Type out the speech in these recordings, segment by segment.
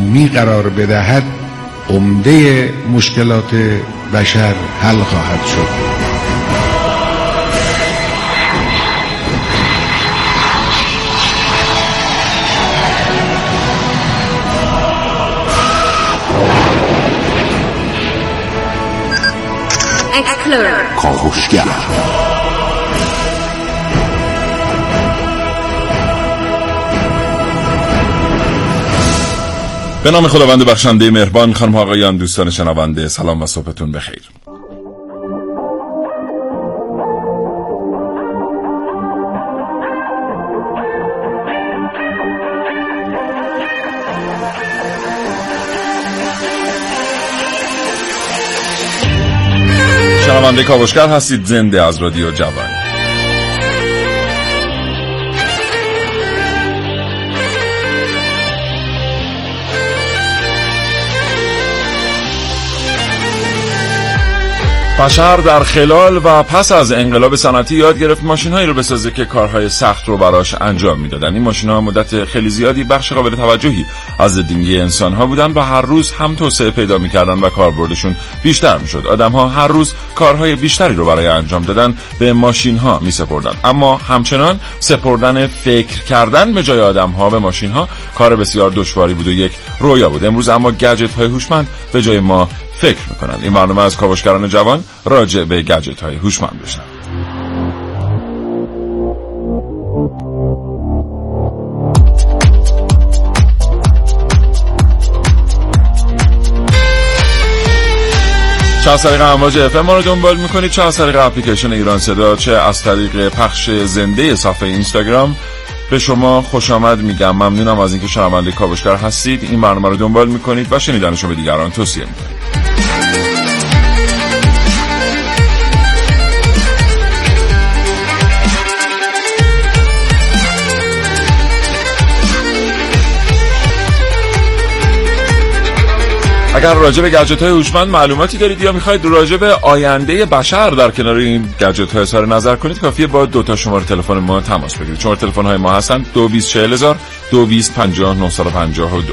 علمی قرار بدهد عمده مشکلات بشر حل خواهد شد. کاوشگر به نام خداوند بخشنده مهربان. خانم آقایان، دوستان شنونده، سلام و صبحتون بخیر. شنونده کاوشگر هستید، زنده از رادیو جوان. بشر در خلال و پس از انقلاب صنعتی یاد گرفت ماشین‌هایی رو بسازه که کارهای سخت رو براش انجام میدادن. این ماشین‌ها مدت خیلی زیادی بخش قابل توجهی از زندگی انسان‌ها بودن و هر روز هم توسعه پیدا می‌کردن و کاربردشون بیشتر می‌شد. آدم‌ها هر روز کارهای بیشتری رو برای انجام دادن به ماشین‌ها می‌سپردن. اما همچنان سپردن فکر کردن به جای آدم‌ها به ماشین‌ها کار بسیار دشواری بود و یک رویا بود. امروز اما گجت‌های هوشمند به جای ما فکر میکنن. این برنامه از کاوشگران جوان راجع به گجت های هوشمند بشنوید. چه از طریق امواج اف ام ما رو دنبال میکنید، چه از طریق اپلیکیشن ایران صدا، چه از طریق پخش زنده صفحه اینستاگرام، به شما خوش آمد میگم. ممنونم از اینکه شنونده کاوشگر هستید، این برنامه رو دنبال میکنید و شنیدنشو به دیگران توصیه میکنید. اگر راجع به گجت های هوشمند معلوماتی دارید یا میخواید راجع به آینده بشر در کنار این گجت ها اظهار نظر کنید، کافیه با دو تا شماره تلفن ما تماس بگیرید. شماره تلفن های ما هستند 224000 2250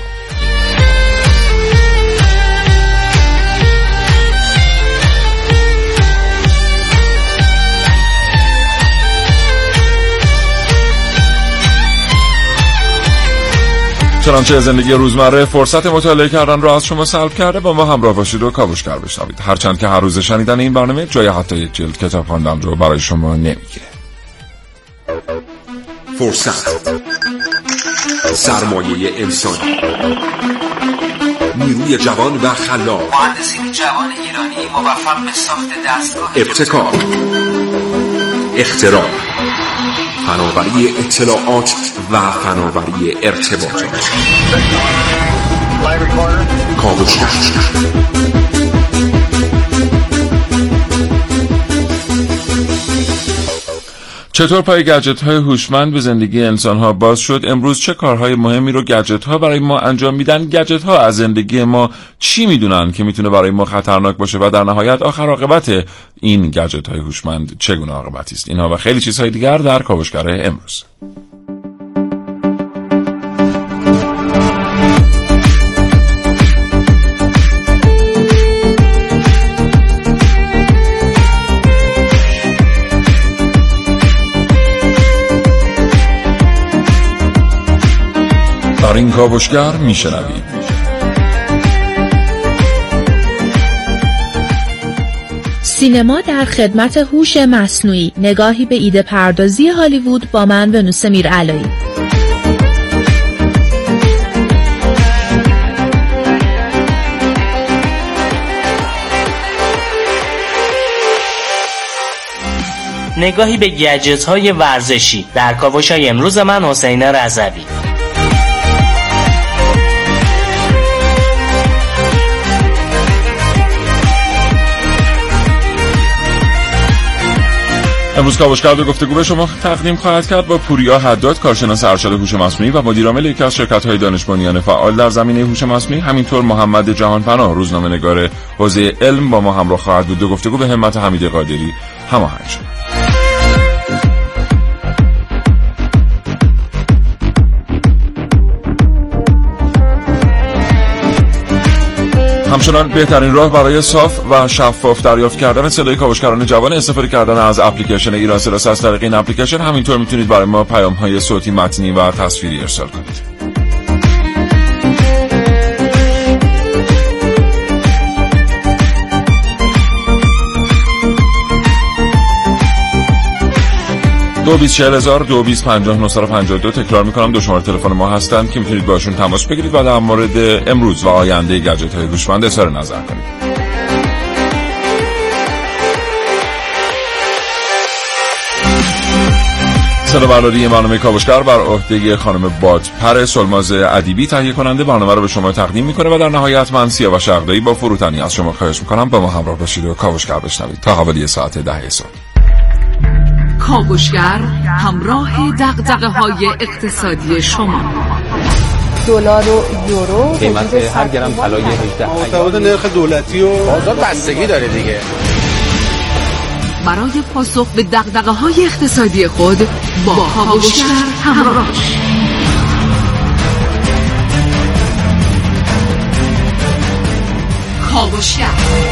چنانچه زندگی روزمره فرصت مطالعه کردن را از شما سلب کرده، با ما همراه باشید و کاوشگر بشنوید. هرچند که هر روز شنیدن این برنامه جای حتی یک جلد کتاب خواندن رو برای شما نمیگیره. فرصت، سرمایه انسانی، نیروی جوان و خلاق، مهندسین جوان ایرانی موفق به ساخت دستگاه ابتکار، اختراع، فناوری اطلاعات و فناوری ارتباطات. کاوشگر. چطور پای گجت های هوشمند به زندگی انسان ها باز شد؟ امروز چه کارهای مهمی رو گجت ها برای ما انجام میدن؟ گجت ها از زندگی ما چی میدونن که میتونه برای ما خطرناک باشه و در نهایت آخر عاقبت این گجت های هوشمند چگونه عاقبتی است؟ اینها و خیلی چیزهای دیگر در کاوشگر امروز. در این کاوشگر میشنوید سینما در خدمت هوش مصنوعی، نگاهی به ایده پردازی هالیوود با من ونوس میرعلایی. نگاهی به گجت‌های ورزشی در کاوش‌های امروز من حسین رضوی. امروز کاوشگر به گفتگو به شما تقدیم خواهد کرد با پوریا حداد، کارشناس ارشد هوش مصنوعی و مدیرعامل یکی از شرکت‌های دانش بنیان فعال در زمینه هوش مصنوعی. همینطور محمد جهانپناه، روزنامه‌نگار حوزه علم، با ما همراه خواهد بود. دو گفتگو به همت حمید قادری هماهنگ شد. همچنان بهترین راه برای صاف و شفاف دریافت کردن صدای کاوشگران جوان استفاده کردن از اپلیکیشن ایران سلاس. از طریق این اپلیکیشن همینطور میتونید برای ما پیام‌های صوتی، متنی و تصویری ارسال کنید. دو 224,000 تکرار میکنم 2 شماره تلفن ما هستند که میتونید باشون تماس بگیرید و در مورد امروز و آینده گجت های هوشمند اظهار نظر کنید. صدابرداری برنامه کاوشگر بر عهده خانم بادپر سلماز ادیبی تهیه کننده برنامه رو به شما تقدیم میکنه و در نهایت من سیاوش عقدایی با فروتنی از شما خواهش میکنم با ما همراه باشید و کاوشگر بشنوید تا حوالی ساعت 10 صبح. کاوشگر همراه دغدغه‌های اقتصادی شما. دلار و یورو قیمت هر گرم طلای 18 متفاوت نرخ دولتی و بازار بستگی داره دیگه. برای پاسخ به دغدغه‌های اقتصادی خود با کاوشگر همراه. کاوشگر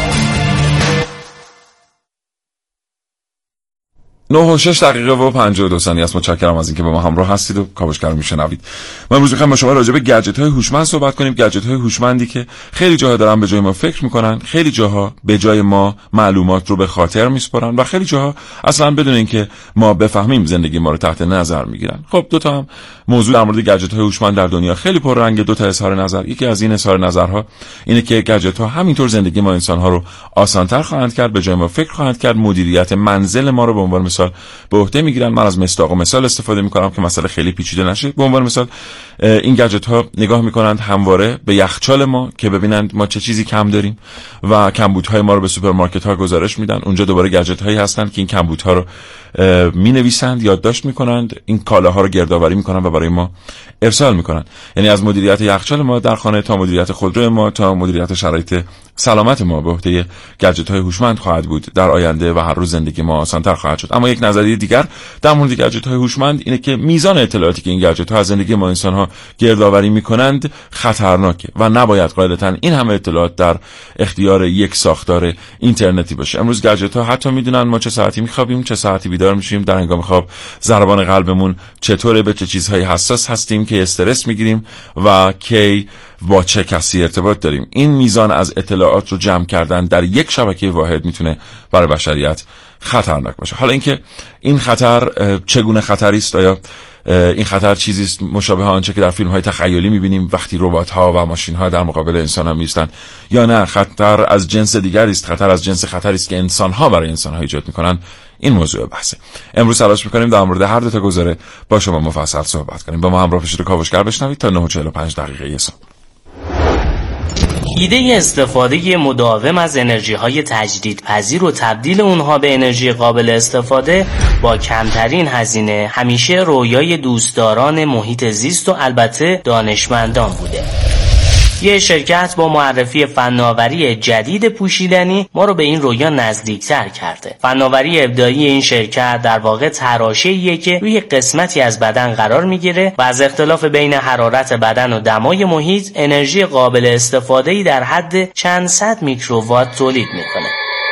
9:06 و 52 ثانیه است. متشکرم از اینکه با ما همراه هستید و کاوشگر رو میشنوید. ما امروز می‌خوایم با شما راجع به گجت‌های هوشمند صحبت کنیم. گجت‌های هوشمندی که خیلی جاها دارن به جای ما فکر می‌کنن، خیلی جاها به جای ما معلومات رو به خاطر می‌سپارن و خیلی جاها اصلاً بدون اینکه ما بفهمیم زندگی ما رو تحت نظر می‌گیرن. خب دو تا هم موضوع در مورد گجت‌های هوشمند در دنیا خیلی پررنگه. دو تا اظهار نظر. یکی از این اظهار نظرها اینه که گجت‌ها همینطور زندگی ما انسان‌ها رو آسان‌تر خواهند کرد، به جای ما فکر خواهند کرد، مدیریت منزل ما رو به عنوان مثال به عهده میگیرن. من از مصداق و مثال استفاده میکنم که مسئله خیلی پیچیده نشه. به عنوان مثال این گجت ها نگاه میکنند همواره به یخچال ما که ببینند ما چه چیزی کم داریم و کمبودهای ما رو به سوپرمارکت ها گزارش میدن. اونجا دوباره گجت هایی هستند که این کمبودها رو مینویسند، یادداشت میکنند، این کالاها رو گردآوری میکنند و برای ما ارسال میکنند. یعنی از مدیریت یخچال ما در خانه تا مدیریت خودرو ما تا مدیریت شرایط سلامت ما به عهده گجت های هوشمند خواهد بود در آینده و هر روز زندگی ما آسان‌تر خواهد شد. اما یک نظریه دیگر در مورد گجت های هوشمند اینه که میزان اطلاعاتی که این گجت ها از زندگی ما انسان ها گردآوری میکنند خطرناکه و نباید قاعدتاً این همه اطلاعات در اختیار یک ساختار اینترنتی باشه. امروز گجت ها حتی میدونن ما چه ساعتی میخوابیم، چه ساعتی بیدار میشیم، در هنگام خواب ضربان قلبمون چطوره، به چه چیزهای حساس هستیم، که استرس میگیریم و کی با چه کسی ارتباط داریم. این میزان از اطلاعات رو جمع کردن در یک شبکه واحد میتونه برای بشریت خطرناک باشه. حالا اینکه این خطر چگونه خطری است، آیا این خطر چیزی است مشابه آنچه که در فیلم‌های تخیلی می‌بینیم وقتی ربات‌ها و ماشین‌ها در مقابل انسان‌ها می‌ایستند، یا نه خطر از جنس دیگری است، خطر از جنس خطری است که انسان‌ها برای انسان‌ها ایجاد می‌کنند. این موضوع بحثه. امروز تلاش می‌کنیم در مورد هر دو تا گزاره با شما مفصل صحبت کنیم. با ما همراه باشید و کاوشگر بشنوید تا 9:45 صبح. ایده استفاده مداوم از انرژی‌های تجدیدپذیر و تبدیل اونها به انرژی قابل استفاده با کمترین هزینه همیشه رویای دوستداران محیط زیست و البته دانشمندان بوده. یه شرکت با معرفی فناوری جدید پوشیدنی ما رو به این رویا نزدیکتر کرده. فناوری ابداعی این شرکت در واقع تراشه‌ایه که روی قسمتی از بدن قرار میگیره و از اختلاف بین حرارت بدن و دمای محیط انرژی قابل استفاده‌ای در حد چند صد میکرووات تولید میکنه.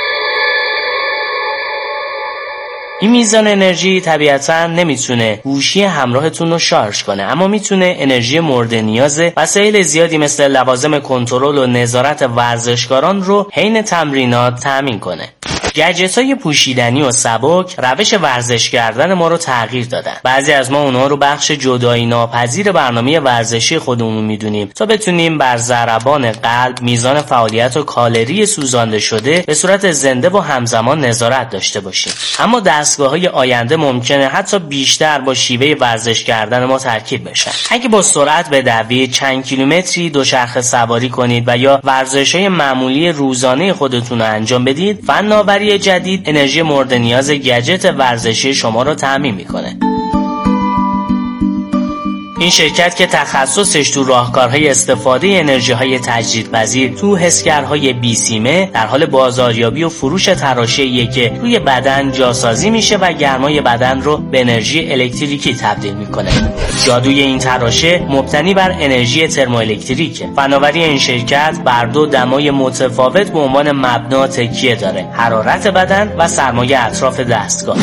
این میزان انرژی طبیعتاً نمیتونه گوشی همراهتون رو شارژ کنه، اما میتونه انرژی مورد نیاز وسایل زیادی مثل لوازم کنترل و نظارت ورزشکاران رو حین تمرینات تامین کنه. گجت‌های پوشیدنی و سبک روش ورزش کردن ما رو تغییر دادن. بعضی از ما اونها رو بخش جدایی ناپذیر برنامه ورزشی خودمون میدونیم تا بتونیم بر ضربان قلب، میزان فعالیت و کالری سوزانده شده به صورت زنده و همزمان نظارت داشته باشیم. اما دستگاه‌های آینده ممکنه حتی بیشتر با شیوه ورزش کردن ما ترکیب بشن. اگه با سرعت بدوید، چند کیلومتری دوچرخه سواری کنید و یا ورزش‌های معمولی روزانه خودتون رو انجام بدید، فناوری جدید انرژی مورد نیاز گجت ورزشی شما رو تامین میکنه. این شرکت که تخصصش تو راهکارهای استفاده انرژی‌های تجدیدپذیر تو حسگرهای بیسیمه در حال بازاریابی و فروش تراشه‌ایه که روی بدن جاسازی میشه و گرمای بدن رو به انرژی الکتریکی تبدیل میکنه. جادوی این تراشه مبتنی بر انرژی ترموالکتریکه. فناوری این شرکت بر دو دمای متفاوت به عنوان مبنا تکیه داره: حرارت بدن و سرمایه اطراف دستگاه.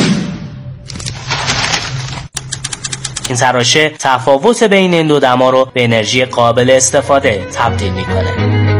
این تراشه تفاوت بین این دو دما رو به انرژی قابل استفاده تبدیل میکنه.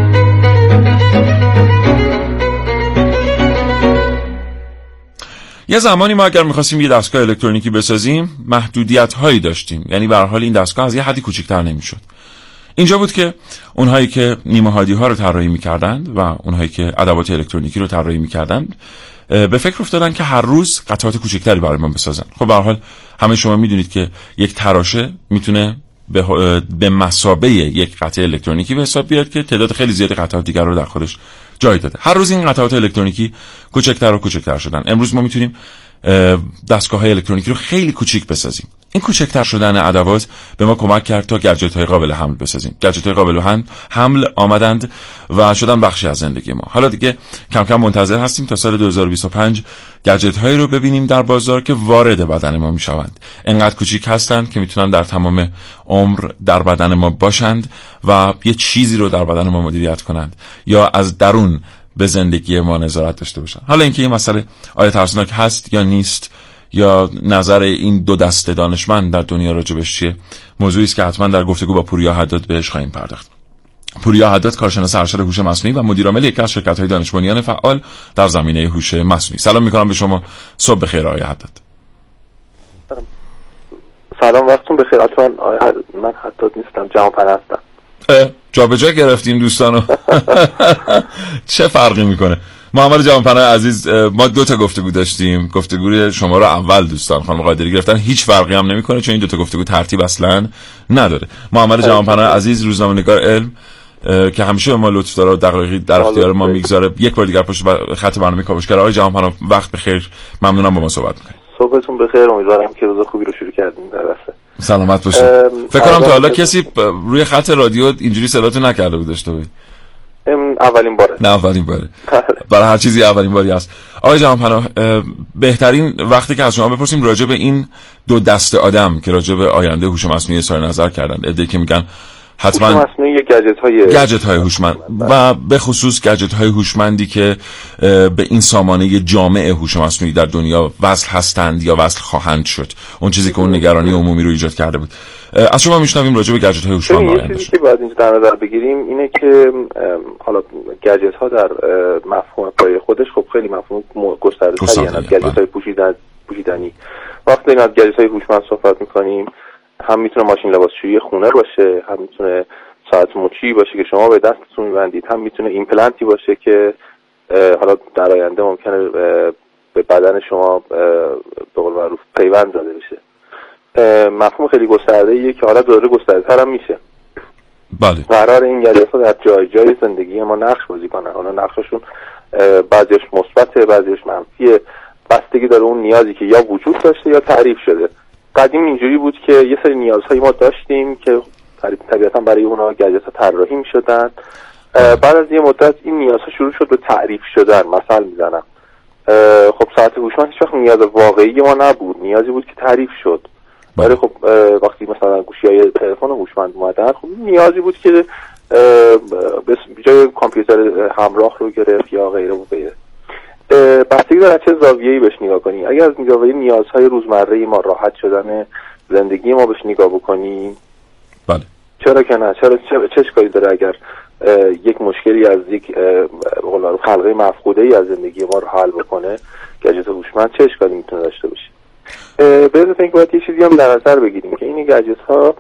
یه زمانی ما اگر می‌خواستیم یه دستگاه الکترونیکی بسازیم محدودیت‌هایی داشتیم، یعنی به هر حال این دستگاه از یه حدی کوچکتر نمی‌شد. اینجا بود که اونهایی که نیمه‌هادی‌ها رو طراحی می‌کردند و اونهایی که ادوات الکترونیکی رو طراحی می‌کردند به فکر افتادن که هر روز قطعات کوچکتری برای ما بسازن. خب به هر حال همه شما میدونید که یک تراشه میتونه به مثابه یک قطعه الکترونیکی به حساب بیاد که تعداد خیلی زیادی قطعات دیگر رو در خودش جای داده. هر روز این قطعات الکترونیکی کوچکتر و کوچکتر شدن. امروز ما میتونیم دستگاه‌های الکترونیکی رو خیلی کوچیک بسازیم. این کوچکتر شدن ادوات به ما کمک کرد تا گجت‌های قابل حمل بسازیم. گجت‌های قابل حمل آمدند و شدن بخشی از زندگی ما. حالا دیگه کم کم منتظر هستیم تا سال 2025 گجت‌هایی رو ببینیم در بازار که وارد بدن ما میشوند. انقدر کوچیک هستند که میتونن در تمام عمر در بدن ما باشند و یه چیزی رو در بدن ما مدیریت کنند یا از درون به زندگی ما نظارت داشته باشن. حالا اینکه این مسئله آیا ترسناک هست یا نیست یا نظر این دو دسته دانشمند در دنیا راجبش چیه، موضوعی است که حتما در گفتگو با پوریا حداد بهش خواهیم پرداخت. پوریا حداد کارشناس ارشد هوش مصنوعی و مدیر عامل یکی از شرکت‌های دانش بنیان فعال در زمینه هوش مصنوعی. سلام می‌کنم به شما. صبح بخیر آقای حداد. سلام، وقتتون بخیر. من حداد نیستم، جهانپناه هستم. جابجا گرفتیم دوستانو. چه فرقی میکنه؟ محمد جهانپناه عزیز، ما دو تا گفتگو داشتیم. گفتگوی شما رو اول دوستان خانم قادری گرفتن، هیچ فرقی هم نمیکنه چون این دو تا گفتگو ترتیب اصلا نداره. محمد جهانپناه عزیز روزنامه‌نگار علم که همیشه به ما لطف داره و دقایقی در اختیار ما میگذاره، یک بار دیگر پشت خط برنامه کاوشگر. آقای جهانپناه وقت بخیر، ممنونم با ما صحبت می‌کنید. صبحتون بخیر، امیدوارم که روز خوبی رو شروع کردین در راسته. سلامت باشید. فکر کنم تا حالا کسی روی خط رادیو اینجوری صداتو نکرده بود داشته بود. اولین باره. نه اولین باره. برای هر چیزی اولین باری است. آقای جهانپناه، بهترین وقتی که از شما بپرسیم راجع به این دو دسته آدم که راجع به آینده هوش مصنوعی اظهار نظر کردن. ایده که میگن حتما هوش مصنوعی گجت‌های هوشمند و به خصوص گجت‌های هوشمندی که به این سامانه جامع هوش مصنوعی در دنیا وصل هستند یا وصل خواهند شد. اون چیزی که اون نگرانی عمومی رو ایجاد کرده بود. از شما میشنویم راجع به گجت‌های هوشمند. یه چیزی که باید اینجا در نظر بگیریم اینه که حالا گجت‌ها در مفهوم پای خودش خب خیلی مفهوم گسترده‌تری از گجت‌های پوشیدنی. وقتی از گجت‌های هوشمند صحبت می‌کنیم هم میتونه ماشین لباسشویی خونه باشه، هم میتونه ساعت مچی باشه که شما به دستتون می‌بندید، هم میتونه ایمپلنتی باشه که حالا در آینده ممکنه به بدن شما به قول معروف پیوند داده بشه. مفهوم خیلی گسترده‌ایه که حالا داره گسترده‌تر هم میشه. بله. قرار این گجت‌ها در جای زندگی ما نقش بازی کنن. حالا نقششون بعضیش مثبته، بعضیش منفیه. بستگی داره اون نیازی که یا وجود داشته یا تعریف شده. قدیم اینجوری بود که یه سری نیازهایی ما داشتیم که طبیعتا برای اونها گجت‌ها طراحی می‌شدن. بعد از یه مدت این نیازها شروع شد به تعریف شدن. مثال میزنم، خب ساعت هوشمند هیچ وقت نیاز واقعی ما نبود، نیازی بود که تعریف شد. ولی خب وقتی مثلا گوشی‌های تلفن هوشمند اومدن، خب نیازی بود که به جای کامپیوتر همراه رو گرفت یا غیره و غیره. بستگی داره چه زاویه‌ای بهش نگاه کنی. اگر از زاویه نیازهای روزمره ما، راحت شدن زندگی ما بهش نگاه بکنیم، بله، چرا که نه؟ چه اشکالی داره اگر یک مشکلی از یک حلقه مفقوده‌ای از زندگی ما رو حل بکنه گجت هوشمند، چه اشکالی میتونه داشته باشه؟ به اضافه اینکه باید یه چیزی هم در نظر بگیریم که این گجت‌ها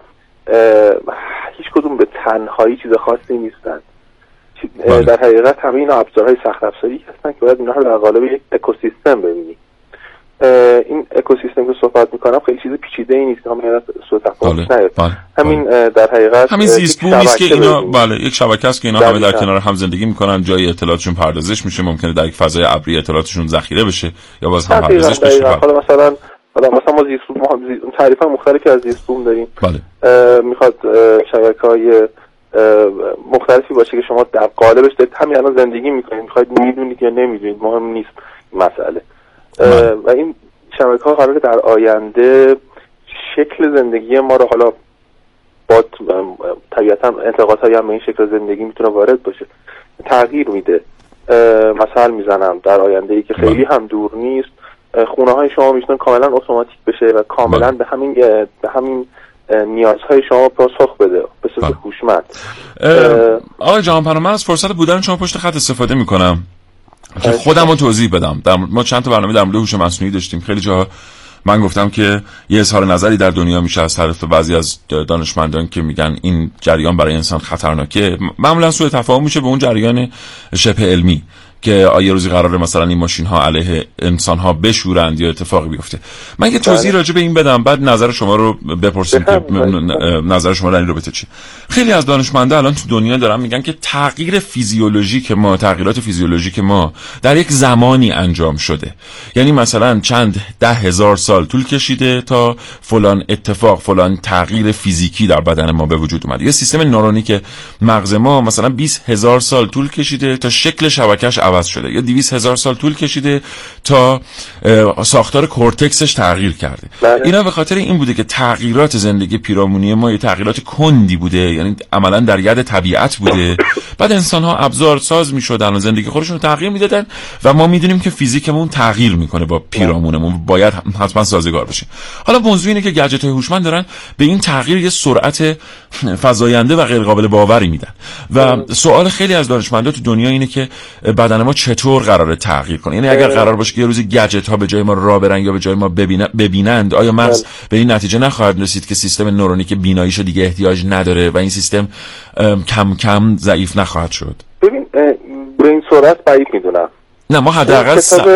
هیچ کدوم به تنهایی چیز خاصی نیستن. در حقیقت همه اینا ابزارهای سخت افزاری هستن که باید اینها رو در قالب یک اکوسیستم ببینیم. این اکوسیستم که صحبت میکنم خیلی چیز پیچیده‌ای نیست، همین سوء تفاهم نیست. همین در حقیقت همین زیست بومی است که اینا یک شبکه است که اینا همه در کنار هم زندگی میکنن، جای اطلاعاتشون پردازش میشه، ممکنه در یک فضای ابری اطلاعاتشون ذخیره بشه یا باز هم پردازش بشه. حالا مثلا حالا مثلا ما تعریف مختلفی از زیست بوم داریم. بله. میخواد شبکه‌های مختلفی باشه که شما در قالبش دارید همین الان زندگی میکنید، میخواید میدونید یا نمیدونید مهم نیست مسئله. و این شبکه‌ها قراره در آینده شکل زندگی ما رو، حالا با طبیعتا انتقادهایی هم به این شکل زندگی میتونه وارد باشه، تغییر میده. مثال میزنم در آینده ای که خیلی هم دور نیست خونه های شما میتونه کاملا اتوماتیک بشه و کاملا به همین نیازهای شما پاسخ بده به صورت هوشمند. آقای جهانپناه، من از فرصت بودن شما پشت خط استفاده میکنم که خودم رو توضیح بدم. ما چند تا برنامه در مورد هوش مصنوعی داشتیم، خیلی جاها من گفتم که یه اظهار نظری در دنیا میشه از طرف بعضی از دانشمندان که میگن این جریان برای انسان خطرناکه. معمولا سوء تفاهم میشه به اون جریان شبه علمی که آیا روزی قراره مثلا این ماشین ها علیه انسان ها بشورند یا اتفاقی بیفته. من یه توضیح راجع به این بدم، بعد نظر شما رو بپرسیم که نظر شما در این رابطه چیه. خیلی از دانشمندا الان تو دنیا دارن میگن که تغییر فیزیولوژیک ما، تغییرات فیزیولوژیک ما در یک زمانی انجام شده. یعنی مثلا چند 10,000 سال طول کشیده تا فلان اتفاق، فلان تغییر فیزیکی در بدن ما به وجود اومده. یه سیستم نورونیک مغز ما مثلا 20,000 سال طول کشیده تا شکل شبکه‌اش عوض شده، یا 200,000 سال طول کشیده تا ساختار کورتکسش تغییر کرده. اینا به خاطر این بوده که تغییرات زندگی پیرامونی ما یه تغییرات کندی بوده، یعنی عملا در ید طبیعت بوده. بعد انسان ها ابزار ساز میشدن و زندگی خودشون رو تغییر میدادن و ما میدونیم که فیزیکمون تغییر میکنه با پیرامونمون، باید حتما سازگار بشه. حالا موضوع اینه که گجت های هوشمند دارن به این تغییر یه سرعت فزاینده و غیر قابل باوری میدن و سوال خیلی از دانشمندا تو دنیا اینه که بدن ما چطور قراره تغییر کنه. یعنی اگر قرار باشه که یه روزی گجت ها به جای ما راه برن یا به جای ما ببینند، آیا مغز به این نتیجه نخواهد رسید که سیستم نورونیک بیناییشو دیگه احتیاج نداره و این سیستم کم کم ضعیف نخواهد شد؟ ببین به این صورت بعید میدونم. نه ما حداقل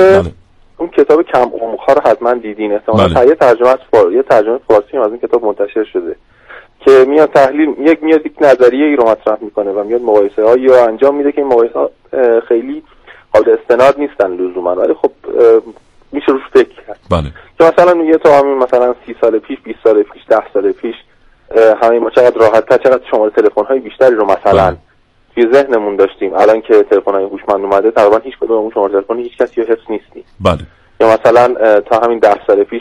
اون کتاب کم عمق‌ها رو حتما دیدین. احتمالاً یه ترجمه فارسی از این کتاب منتشر شده که میاد تحلیل میاد یک نظریه ای رو مطرح میکنه و میاد مقایسه‌هایی رو انجام میده که این مقایسه‌ها خیلی قابل استناد نیستن لزوما، ولی خب میشه روش فکر کرد. بله. که مثلا میگه تو همین مثلا 30 سال پیش، 20 سال پیش، 10 سال پیش همین ما چقدر راحت‌تر، چقدر شماره تلفن‌های بیشتری رو مثلا توی ذهنمون داشتیم. الان که تلفن‌های هوشمند اومده تقریبا هیچ کدوم اون شماره تلفن هیچ کسی رو حفظ نیستی. بله. یا مثلا تا همین 10 سال پیش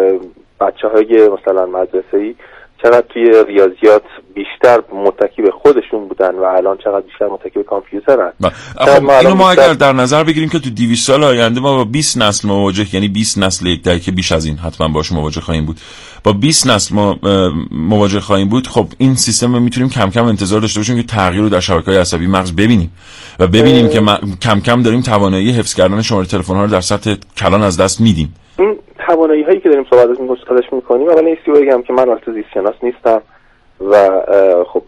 بچه‌های مثلا مدرسه‌ای چقدر توی ریاضیات بیشتر متکی به خودشون بودن و الان چقدر بیشتر متکی به کامپیوترن. خب اینو ما اگر در نظر بگیریم که تو 200 سال آینده ما با 20 نسل مواجه، یعنی 20 نسل یک دهه که بیش از این حتما باهاش مواجه خواهیم بود، با 20 نسل ما مواجه خواهیم بود. خب این سیستم رو میتونیم کم کم انتظار داشته باشیم که تغییر رو در شبکه‌های عصبی مغز ببینیم و ببینیم که کم کم داریم توانایی حفظ کردن شماره تلفن‌ها رو در سطح کلان از دست میدیم. این توانایی هایی که داریم صحبتش میکنیم، اولا این بگم که من البته زیست شناس نیستم و خب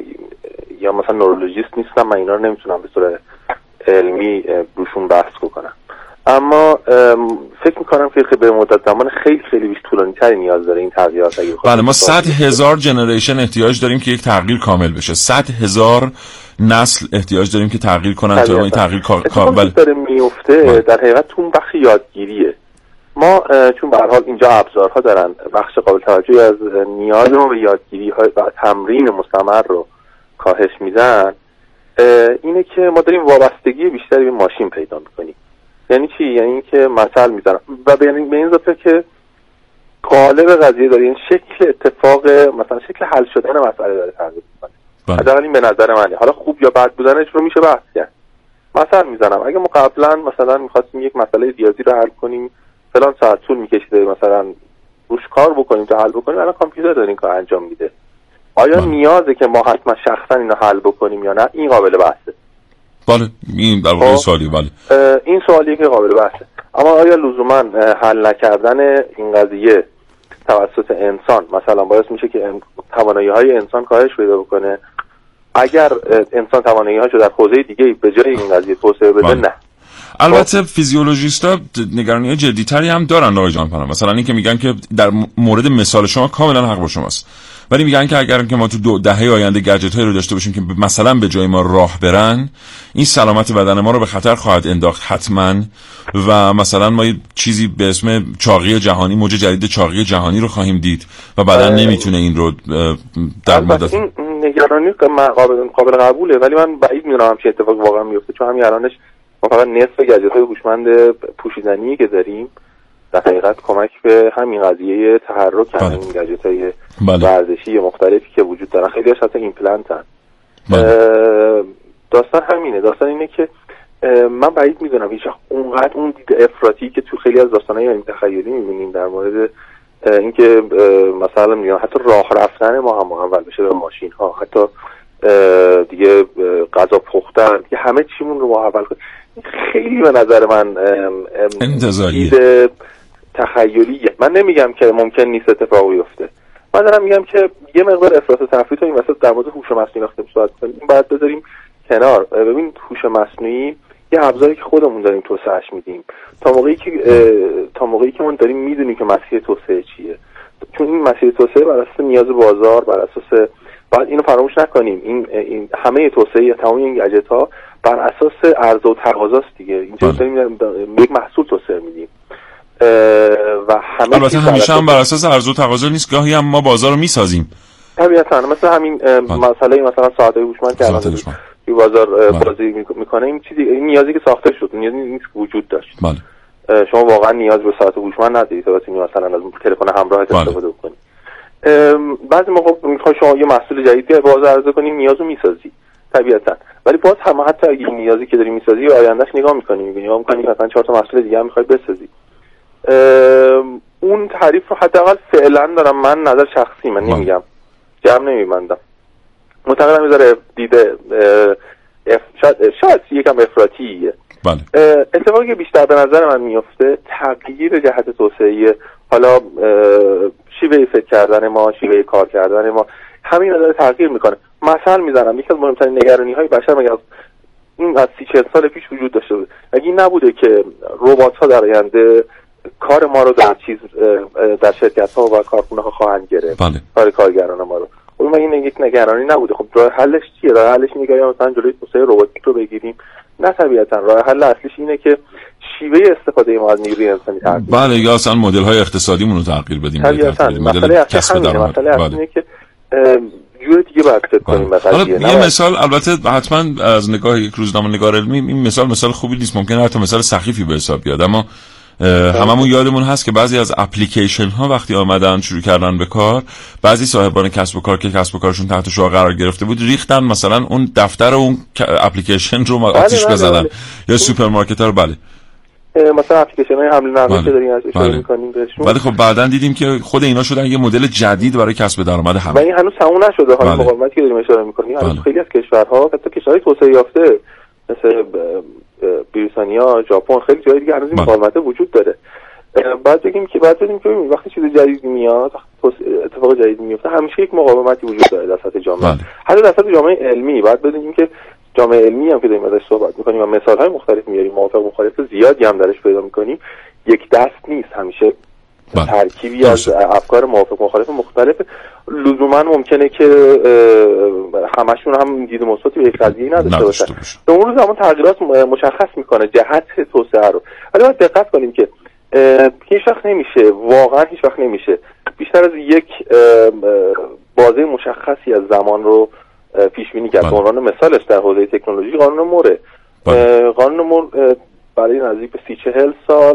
یا مثلا نورولوژیست نیستم، من اینا رو نمیتونم به صورت علمی روشون بحث بکنم، اما فکر میکنم که به مدت زمان خیلی خیلی طولانی تری نیاز داره این تغییرات. بله، ما 100,000 جنریشن احتیاج داریم که یک تغییر کامل بشه. 100,000 نسل احتیاج داریم که تغییر کنن تا این تغییر کامل داره میفته. در حقیقت تو بخش یادگیریه. ما چون به هر حال اینجا ابزارها دارن بخش قابل توجهی از نیاز ما به یادگیری های و تمرین مستمر رو کاهش میدن، اینه که ما داریم وابستگی بیشتری به ماشین پیدا میکنیم. یعنی چی؟ یعنی که مثل میزنم و به این ذاته که قالب قضیه داره، این شکل اتفاق مثلا شکل حل شدن مسئله داره تغییر میکنه. حداقل این به نظر منه. حالا خوب یا بد بودنش رو میشه بحث کرد. مثلا میزنم اگه ما قبلا مثلا میخواستیم یک مسئله ریاضی رو حل کنیم فلان ساعت طول میکشیده مثلا روش کار بکنیم تا حل بکنیم، الان کامپیوتر داره این کار انجام میده. آیا نیازه که ما حتما شخصا اینو حل بکنیم یا نه؟ این قابل بحثه. بله، این در واقع سوالی. بله، این سوالیه که قابل بحثه. اما آیا لزوما حل نکردن این قضیه توسط انسان مثلا باعث میشه که توانایی‌های انسان کاهش پیدا بکنه؟ اگر انسان توانایی‌هاشو در حوزه دیگه به جای این قضیه توسعه بده، نه. البته فیزیولوژیست‌ها نگرانی‌های جدی‌تری هم دارن آقای جهانپناه. مثلا این که میگن که در مورد مثال شما کاملا حق با شماست. ولی میگن که اگر که ما تو 2 دهه آینده گجت‌هایی رو داشته باشیم که مثلا به جای ما راه برن، این سلامت بدن ما رو به خطر خواهد انداخت حتما، و مثلا ما یه چیزی به اسم چاقی جهانی، موج جدید چاقی جهانی رو خواهیم دید و بدن نمیتونه این رو در مدت. این نگرانی قابل قبوله، ولی من بعید میدونم چه اتفاقی واقعا میفته، چون همین الانش ما فقط نصف گجت‌های هوشمند پوشیدنی که داریم در حقیقت کمک به همین قضیه تحرک همین گجت‌های ورزشی مختلفی که وجود دارن. خیلی‌هاش حتی ایمپلنتن. داستان همینه، داستان اینه که من بعید میدونم هیچ اونقدر اون دید افراطی که تو خیلی از داستان‌های علمی تخیلی می‌بینیم در مورد اینکه مثلا میگم حتی راه رفتن ما هم اول بشه به ماشین‌ها، حتی دیگه غذا پختن، دیگه همه چیمون رو محول کنیم، خیلی به نظر من انتزاعیه، تخیلیه. من نمیگم که ممکن نیست اتفاقی بیفته، من دارم میگم که یه مقدار افراط و تفریط این وسط در مورد هوش مصنوعی وقتی صحبت کنیم این باید بذاریم کنار. ببین هوش مصنوعی یه ابزاری که خودمون داریم توسعهش میدیم تا موقعی که ما داریم میدونیم که مسیر توسعه چیه، چون این مسیر توسعه بر اساس نیاز بازار، بر اساس باید اینو فراموش نکنیم، این همه توسعه تمام این گجت‌ها بر اساس عرضه و تقاضاست دیگه. اینجا داریم یک محصول توسعه میدیم و همه البته همیشه هم بر اساس عرضه و تقاضا نیست، گاهی هم ما بازار رو میسازیم طبیعتاً. مثلا همین مسئله مثلا ساعت‌های هوشمند که الان توی بازار بازی میکنه، این چیزی، این نیازی که ساخته شد، نیازی نیست وجود داشت. شما واقعا نیاز به ساعت هوشمند ندارید تا بتونید مثلا از تلفن همراهت استفاده کنید. بعضی موقع میخوای شما یه محصول جدیدی بازار عرضه کنی، نیازو میسازی طبیعتاً، ولی باز هم حتی اگه این نیازی که داری میسازی آیندهش نگاه میکنی، میبینی مثلا 4 تا محصول دیگه هم میخوای بسازی. اون تعریف رو حداقل فعلا دارم من، نظر شخصی من نمیگم، جمع نمیبندم، معتقدم میذاره دیده شاید یکم افراطیه. اتفاقی که بیشتر به نظر من میفته تغییر جهت توسعه، حالا شیوه فکر کردن ما، شیوه کار کردن ما، همین داره تغییر میکنه. مثلا میزنم یکی از مهمترین نگرانی های بشر مگه از 30-40 سال پیش وجود داشته بود، اگه این نبوده که ربات ها در آینده کار ما رو در شرکت ها و کارخونه ها خواهند گرفت، کار کارگران ما رو. خب این یک نگرانی نبوده. خب راه حلش چیه؟ راه حلش اینه که مثلا جلوی توسعه رباتیک رو بگیریم؟ نه طبیعتا. راه حل اصلیش اینه که شیوه استفاده ما از نیروی انسانی تغییر بدیم. یا اصلا مدل های اقتصادیمون رو تغییر بدیم. مسئله اصلی اینه که جور دیگه باید فکر کنیم به قضیه. یه مثال، البته حتما از نگاه یک روزنامه‌نگار علمی این مثال خوبی نیست، ممکنه حتی مثال سخیفی به حساب بیاد، اما هممون یادمون هست که بعضی از اپلیکیشن ها وقتی آمدن شروع کردن به کار، بعضی صاحبان کسب و کار که کسب و کارشون تحت شعاع قرار گرفته بود ریختن مثلا اون دفتر اون اپلیکیشن رو آتیش بزنن، یا سوپرمارکت ها رو. مثلا اپلیکیشن های حمل و نقل که داریم اشاره می‌کنیم بهشون، ولی خب بعداً دیدیم که خود اینا شدن یه مدل جدید برای کسب درآمد همه. ولی هنوز تموم نشده. حالا مقاومتی که داریم اشاره می‌کنیم هنوز خیلی از کشورها، حتی کشورهای توسعه یافته مثل بریتانیا، ژاپن، خیلی جای دیگه هنوز این مقاومت وجود داره. بعد بگیم که وقتی چیز جدیدی میاد، اتفاق جدیدی میفته، همیشه یک مقاومتی وجود داره در سطح جامعه، حتی در سطح جامعه علمی. بعد بدونیم که جامعه علمی هم که داریم ازش صحبت می‌کنیم و مثال‌های مختلف میاریم، موافق مخالف زیادی هم درش پیدا می‌کنیم، یک دست نیست، همیشه ترکیبی از افکار موافق مخالف مختلف. لزوما ممکنه که همشون هم دید مثبتی به یک قضیه نداشته باشن. به مرور زمان تغییرات مشخص میکنه جهت توسعه رو، ولی باید دقت کنیم که هیچ وقت نمیشه، واقعا هیچ وقت نمیشه بیشتر از یک بازه مشخصی از زمان رو پیش بینی کرد. به عنوان مثالش در حوزه تکنولوژی قانون موره. قانون مور برای نزدیک به 30-40 سال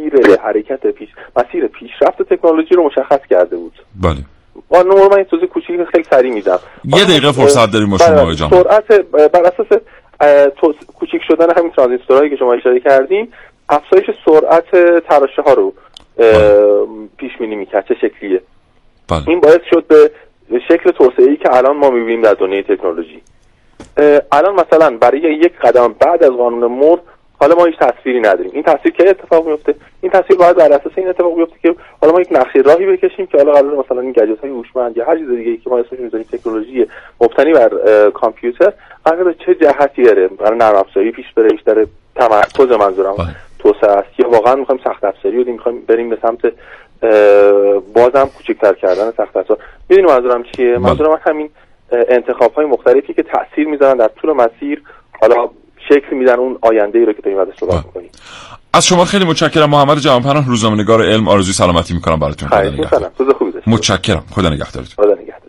مسیر پیشرفت تکنولوژی رو مشخص کرده بود. بله. قانون مور من این توضیح کوچیکی خیلی سریع میدم. یه دقیقه فرصت داریم با شما آقای جان. سرعت بر اساس کوچیک شدن همین ترانزیستورهایی که شما اشاره کردیم، افزایش سرعت تراشه ها رو پیش بینی میکرد چه شکلیه. این باعث شد به شکل توسعه‌ای که الان ما می‌بینیم در دنیای تکنولوژی. الان مثلا برای یک قدم بعد از قانون مور حالا ما هیچ تصویری نداریم. این تصویر که اتفاق میفته، این تصویر باید بر اساس این اتفاق بیفته که حالا ما یک نقشه راهی بکشیم که حالا قرار مثلا این گجت‌های هوشمند یا هر چیز دیگه‌ای که ما اسمش می‌ذاریم تکنولوژی مبتنی بر کامپیوتر قرار چه جهتی داره، برای نرم افزاری پیش بره، بیشتر تمرکز منظورم توسعه است، یا واقعا می‌خوایم سخت افزاری رو می‌خوایم بریم به سمت بازم کوچکتر کردن سخت افزار. میدونی منظورم چیه؟ منظورم همین انتخاب‌های مختلفی که تأثیر میذارن در طول مسیر، حالا شکل میدن اون آینده‌ای رو که داریم ازش صحبت می‌کنیم. از شما خیلی متشکرم محمد جوانپناه، روزنامه‌نگار علم. آرزوی سلامتی می‌کنم براتون. خدا نگهدار. متشکرم. خدا نگهدارتون. خدا نگهدار.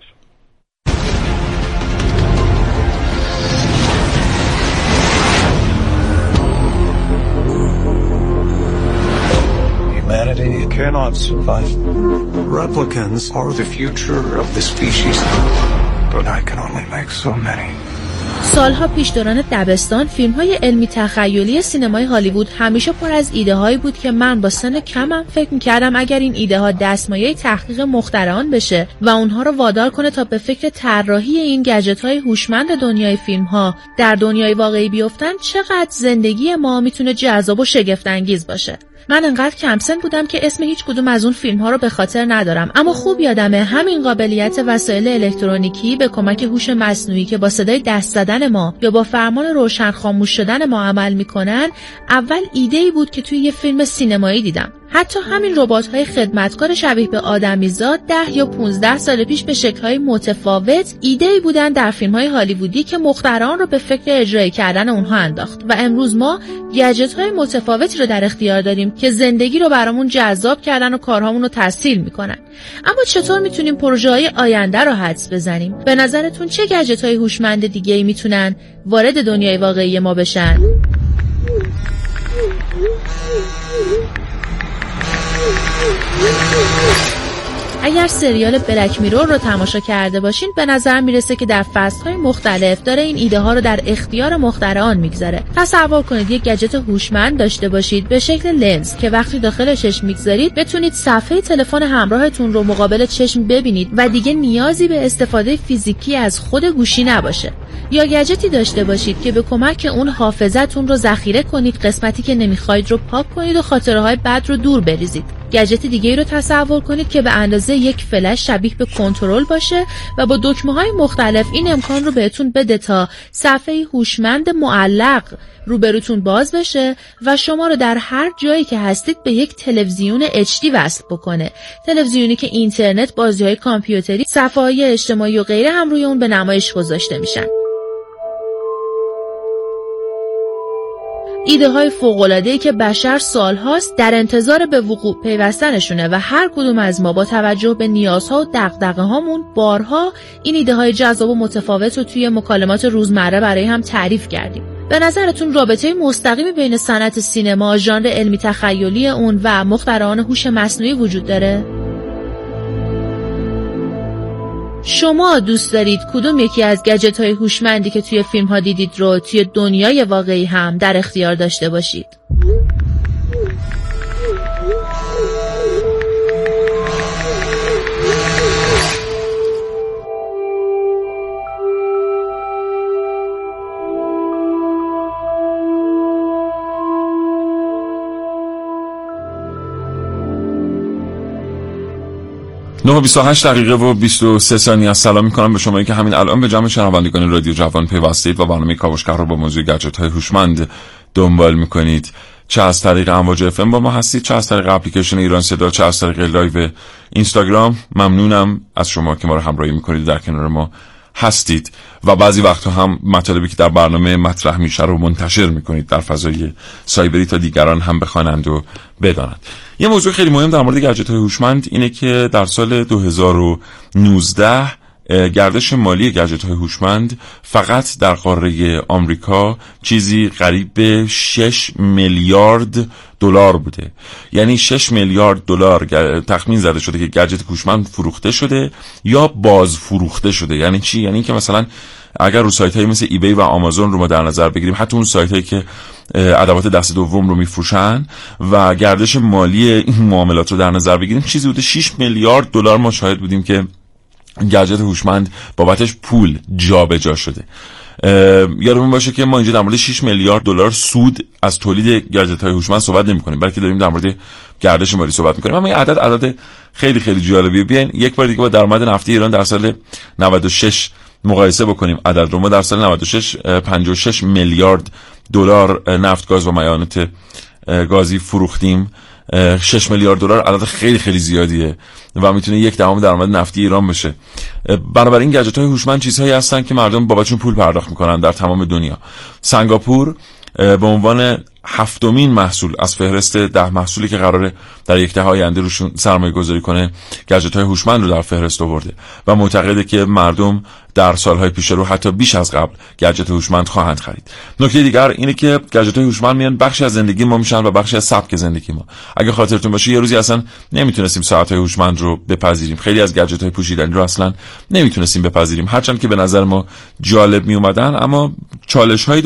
Humanity cannot survive. Replicants are the future of the species, but I can only make so many. سالها پیش دوران دبستان فیلم‌های علمی تخیلی سینمای هالیوود همیشه پر از ایده‌هایی بود که من با سن کمم فکر می‌کردم اگر این ایده‌ها دستمایه تحقیق مخترعان بشه و اونها رو وادار کنه تا به فکر طراحی این گجت‌های هوشمند دنیای فیلم‌ها در دنیای واقعی بیفتن، چقدر زندگی ما میتونه جذاب و شگفت‌انگیز باشه. من انقدر کم سن بودم که اسم هیچ کدوم از اون فیلم‌ها رو به خاطر ندارم، اما خوب یادمه همین قابلیت وسایل الکترونیکی به کمک هوش مصنوعی که با صدای دست زدن ما یا با فرمان روشن خاموش شدن ما عمل میکنن، اول ایده‌ای بود که توی یه فیلم سینمایی دیدم. حتی همین ربات‌های خدمتکار شبیه به آدمیزاد 10 یا 15 سال پیش به شکل‌های متفاوت ایده‌ای بودن در فیلم‌های هالیوودی که مخترعان رو به فکر اجرایی کردن اونها انداخت و امروز ما گجت‌های متفاوتی رو در اختیار داریم که زندگی رو برامون جذاب کردن و کارهامون رو تسهیل میکنن. اما چطور میتونیم پروژه‌های آینده رو حدس بزنیم؟ به نظرتون چه گجت‌های هوشمند دیگه‌ای میتونن وارد دنیای واقعی ما بشن؟ اگر سریال بلک میرور رو تماشا کرده باشین به نظر میرسه که در فصل‌های مختلف داره این ایده ها رو در اختیار مخترعان میگذاره. تصور کنید یک گجت هوشمند داشته باشید به شکل لنز که وقتی داخل چشم میگذارید بتونید صفحه تلفن همراهتون رو مقابل چشم ببینید و دیگه نیازی به استفاده فیزیکی از خود گوشی نباشه. یا گجتی داشته باشید که به کمک اون حافظتون رو ذخیره کنید، قسمتی که نمیخواید رو پاک کنید و خاطره‌های بد رو دور بریزید. گجت دیگه‌ای رو تصور کنید که به اندازه یک فلش شبیه به کنترل باشه و با دکمه‌های مختلف این امکان رو بهتون بده تا صفحه هوشمند معلق روبروتون باز بشه و شما رو در هر جایی که هستید به یک تلویزیون HD وصل بکنه. تلویزیونی که اینترنت، بازی‌های کامپیوتری، صفحه‌های اجتماعی و غیره هم روی اون به نمایش گذاشته میشن. ایده های فوق‌العاده‌ای که بشر سالهاست در انتظار به وقوع پیوستنشونه و هر کدوم از ما با توجه به نیازها و دغدغه‌هامون بارها این ایده های جذاب و متفاوت رو توی مکالمات روزمره برای هم تعریف کردیم. به نظرتون رابطه مستقیمی بین صنعت سینما، ژانر علمی تخیلی اون و مخترعان هوش مصنوعی وجود داره؟ شما دوست دارید کدوم یکی از گجت‌های هوشمندی که توی فیلم‌ها دیدید رو توی دنیای واقعی هم در اختیار داشته باشید؟ نه و 28 دقیقه و 23 ثانیه. سلام میکنم به شمایی که همین الان به جمع شنوندگان رادیو جوان پیوستید و برنامه کاوشگر رو با موضوع گجت‌های هوشمند دنبال میکنید. چه از طریق امواج FM با ما هستید، چه از طریق اپلیکیشن ایران صدا، چه از طریق لایو اینستاگرام. ممنونم از شما که ما رو همراهی میکنید، در کنار ما هستید و بعضی وقتا هم مطالبی که در برنامه مطرح میشه رو منتشر میکنید در فضای سایبری تا دیگران هم بخوانند و بدانند. یه موضوع خیلی مهم در مورد گجت‌های هوشمند اینه که در سال 2019 گردش مالی گجت‌های هوشمند فقط در قاره آمریکا چیزی قریب به 6 میلیارد دلار بوده. یعنی 6 میلیارد دلار تخمین زده شده که گجت هوشمند فروخته شده یا باز فروخته شده. یعنی چی؟ یعنی که مثلا اگر رو سایت‌های مثل ایبی و آمازون رو ما در نظر بگیریم، حتی اون سایت‌هایی که ادوات دست دوم رو میفروشن و گردش مالی این معاملات رو در نظر بگیریم، چیزی بوده 6 میلیارد دلار ما شاهد بودیم که گجت هوشمند بابتش پول جابجا شده. یادمون باشه که ما اینجا در مورد 6 میلیارد دلار سود از تولید گجت‌های هوشمند صحبت نمی‌کنیم، بلکه داریم در مورد گردش مالی صحبت می‌کنیم. اما این عدد خیلی خیلی جالبیه. بیاین یک بار دیگه با درآمد نفتی ایران در سال 96 مقایسه بکنیم. عدد رو ما در سال 96 56 میلیارد دلار نفت، گاز و معادن گازی فروختیم $6 میلیارد عدد خیلی خیلی زیادیه و میتونه 1/10 درآمد نفتی ایران بشه. بنابراین گجت‌های هوشمند چیزهایی هستن که مردم بابتشون پول پرداخت میکنن در تمام دنیا. سنگاپور به عنوان 7مین محصول از فهرست 10 محصولی که قراره در 1/10 آینده روشون سرمایه گذاری کنه گجت‌های هوشمند رو در فهرست آورده و معتقده که مردم در سالهای پیش رو حتی بیش از قبل گجت هوشمند خواهند خرید. نکته دیگر اینه که گجت‌های هوشمند میان بخشی از زندگی ما میشن و بخشی از سبک زندگی ما. اگه خاطرتون باشه یه روزی اصلا نمیتونستیم ساعت‌های هوشمند رو بپذیریم، خیلی از گجت‌های پوشیدنی رو اصلا نمیتونستیم بپذیریم، هرچند که به نظر ما جالب میومدن، اما چالش‌های